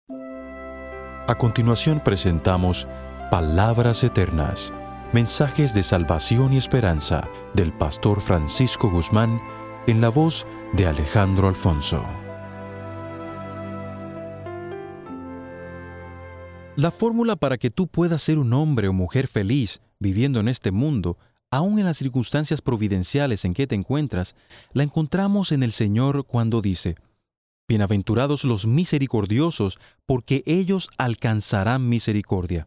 A continuación presentamos Palabras Eternas, mensajes de salvación y esperanza del pastor Francisco Guzmán en la voz de Alejandro Alfonso. La fórmula para que tú puedas ser un hombre o mujer feliz viviendo en este mundo, aun en las circunstancias providenciales en que te encuentras, la encontramos en el Señor cuando dice: Bienaventurados los misericordiosos, porque ellos alcanzarán misericordia.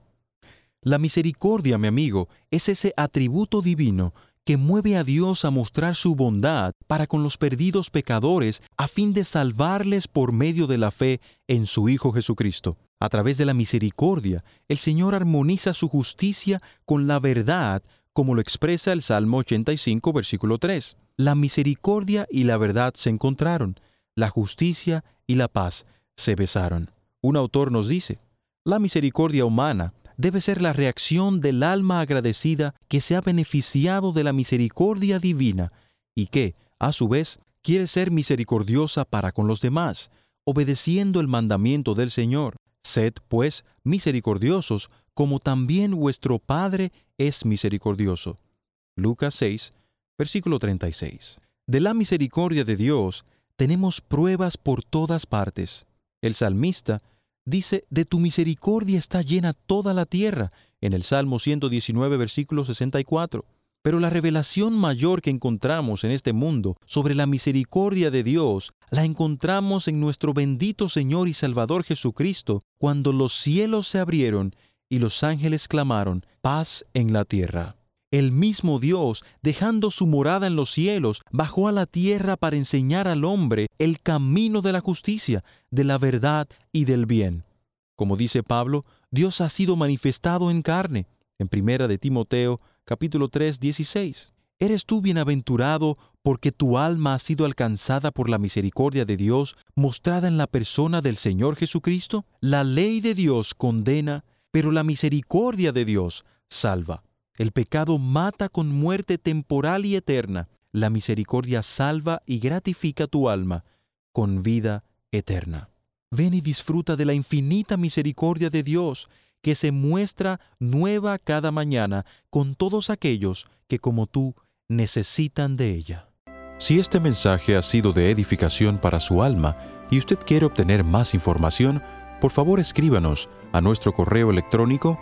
La misericordia, mi amigo, es ese atributo divino que mueve a Dios a mostrar su bondad para con los perdidos pecadores a fin de salvarles por medio de la fe en su Hijo Jesucristo. A través de la misericordia, el Señor armoniza su justicia con la verdad, como lo expresa el Salmo 85, versículo 3. La misericordia y la verdad se encontraron. La justicia y la paz se besaron. Un autor nos dice: la misericordia humana debe ser la reacción del alma agradecida que se ha beneficiado de la misericordia divina y que, a su vez, quiere ser misericordiosa para con los demás, obedeciendo el mandamiento del Señor. Sed, pues, misericordiosos, como también vuestro Padre es misericordioso. Lucas 6, versículo 36. De la misericordia de Dios tenemos pruebas por todas partes. El salmista dice: de tu misericordia está llena toda la tierra, en el Salmo 119, versículo 64. Pero la revelación mayor que encontramos en este mundo sobre la misericordia de Dios la encontramos en nuestro bendito Señor y Salvador Jesucristo, cuando los cielos se abrieron y los ángeles clamaron: paz en la tierra. El mismo Dios, dejando su morada en los cielos, bajó a la tierra para enseñar al hombre el camino de la justicia, de la verdad y del bien. Como dice Pablo, Dios ha sido manifestado en carne, en 1 de Timoteo, capítulo 3, 16. ¿Eres tú bienaventurado porque tu alma ha sido alcanzada por la misericordia de Dios mostrada en la persona del Señor Jesucristo? La ley de Dios condena, pero la misericordia de Dios salva. El pecado mata con muerte temporal y eterna. La misericordia salva y gratifica tu alma con vida eterna. Ven y disfruta de la infinita misericordia de Dios, que se muestra nueva cada mañana con todos aquellos que, como tú, necesitan de ella. Si este mensaje ha sido de edificación para su alma y usted quiere obtener más información, por favor escríbanos a nuestro correo electrónico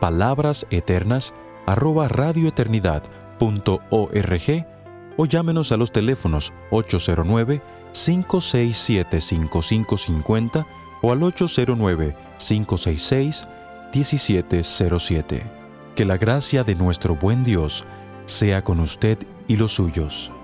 palabraseternas@radioeternidad.org o llámenos a los teléfonos 809-567-5550 o al 809-566-1707. Que la gracia de nuestro buen Dios sea con usted y los suyos.